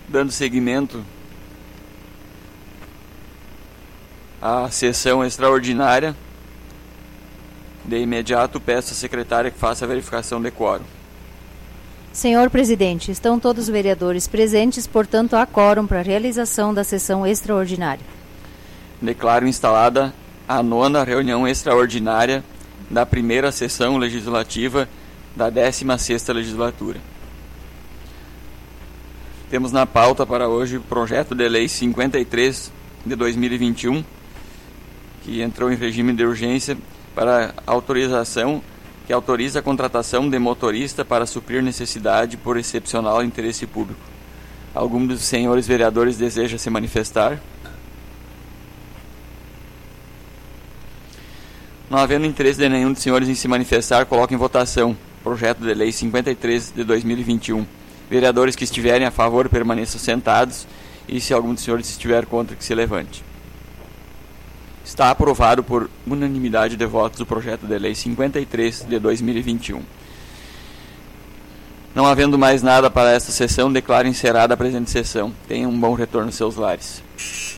Dando seguimento à sessão extraordinária, de imediato peço à secretária que faça a verificação de quórum. Senhor presidente, estão todos os vereadores presentes, portanto há quórum para a realização da sessão extraordinária. Declaro instalada a 9ª reunião extraordinária da primeira sessão legislativa da 16ª legislatura. Temos na pauta para hoje o projeto de lei 53 de 2021, que entrou em regime de urgência para autorização, que autoriza a contratação de motorista para suprir necessidade por excepcional interesse público. Algum dos senhores vereadores deseja se manifestar? Não havendo interesse de nenhum dos senhores em se manifestar, coloco em votação o projeto de lei 53 de 2021. Vereadores que estiverem a favor permaneçam sentados e, se algum dos senhores estiver contra, que se levante. Está aprovado por unanimidade de votos o projeto de lei 53 de 2021. Não havendo mais nada para esta sessão, declaro encerrada a presente sessão. Tenham um bom retorno aos seus lares.